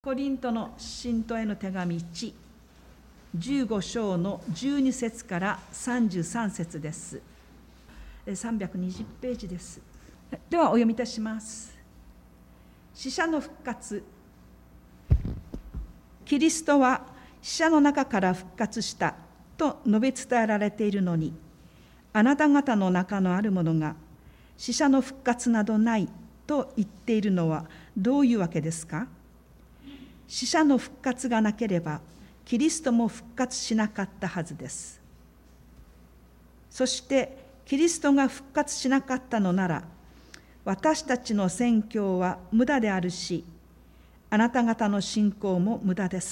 コリントの信徒への手紙1、15章の12節から33節です。320ページです。ではお読みいたします。死者の復活。キリストは死者の中から復活したと述べ伝えられているのに、あなた方の中のある者が死者の復活などないと言っているのはどういうわけですか？死者の復活がなければ、キリストも復活しなかったはずです。そして、キリストが復活しなかったのなら、私たちの宣教は無駄であるし、あなた方の信仰も無駄です。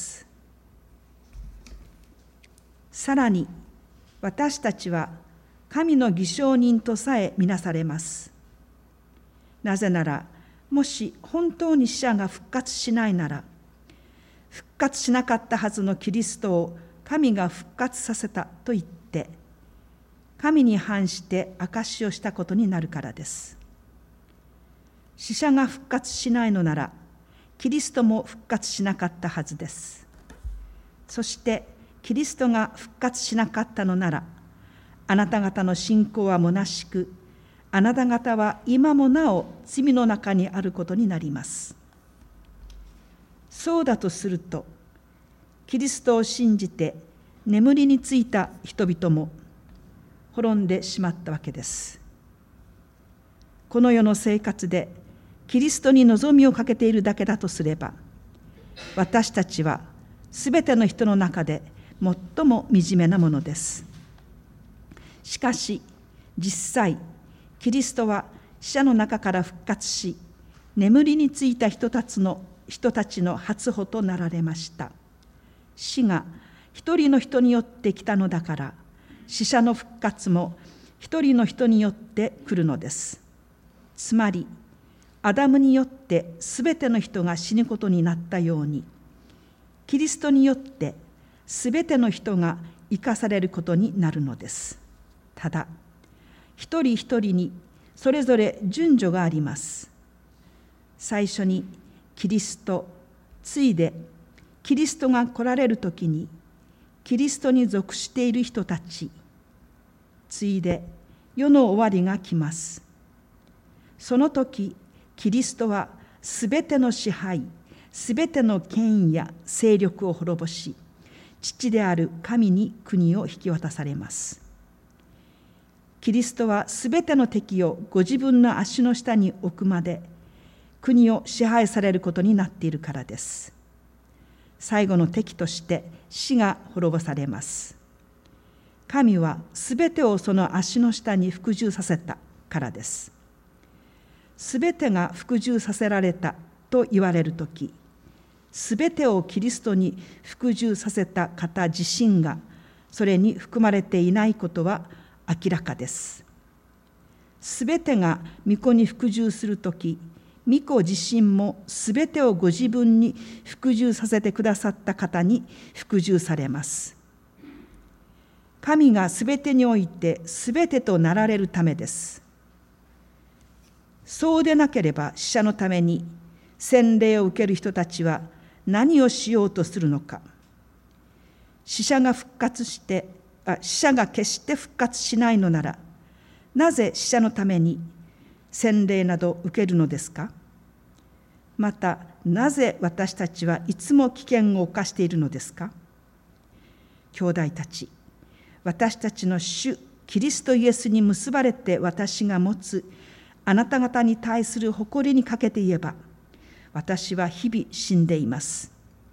さらに、私たちは神の偽証人とさえ見なされます。なぜなら、もし本当に死者が復活しないなら、復活しなかったはずのキリストを神が復活させたと言って、神に反して証しをしたことになるからです。死者が復活しないのなら、キリストも復活しなかったはずです。そして、キリストが復活しなかったのなら、あなた方の信仰は虚しく、あなた方は今もなお罪の中にあることになります。そうだとすると、キリストを信じて眠りについた人々も滅んでしまったわけです。この世の生活でキリストに望みをかけているだけだとすれば、私たちはすべての人の中で最も惨めなものです。しかし、実際、キリストは死者の中から復活し、眠りについた人たちの初歩となられました。死が一人の人によって来たのだから、死者の復活も一人の人によって来るのです。つまり、アダムによってすべての人が死ぬことになったように、キリストによってすべての人が生かされることになるのです。ただ、一人一人にそれぞれ順序があります。最初にキリスト、次いでキリストが来られるときにキリストに属している人たち、次いで世の終わりが来ます。その時、キリストはすべての支配、すべての権威や勢力を滅ぼし、父である神に国を引き渡されます。キリストはすべての敵をご自分の足の下に置くまで、国を支配されることになっているからです。最後の敵として死が滅ぼされます。神はすべてをその足の下に服従させたからです。すべてが服従させられたと言われるとき、すべてをキリストに服従させた方自身がそれに含まれていないことは明らかです。すべてが御子に服従するとき、御子自身もすべてをご自分に服従させてくださった方に服従されます。神がすべてにおいてすべてとなられるためです。そうでなければ死者のために洗礼を受ける人たちは何をしようとするのか。死者が決して復活しないのなら、なぜ死者のために洗礼など受けるのですか？また、なぜ私たちはいつも危険を冒しているのですか？兄弟たち、私たちの主キリストイエスに結ばれて私が持つあなた方に対する誇りにかけて言えば、私は日々死んでいます。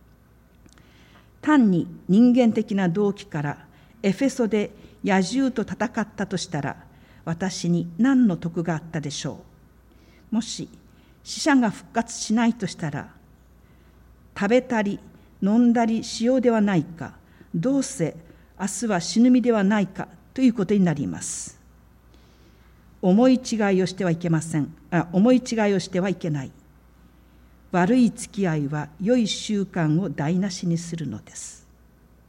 単に人間的な動機からエフェソで野獣と戦ったとしたら、私に何の得があったでしょう。もし死者が復活しないとしたら、食べたり飲んだりしようではないか、どうせ明日は死ぬ身ではないかということになります。思い違いをしてはいけない。悪い付き合いは良い習慣を台無しにするのです。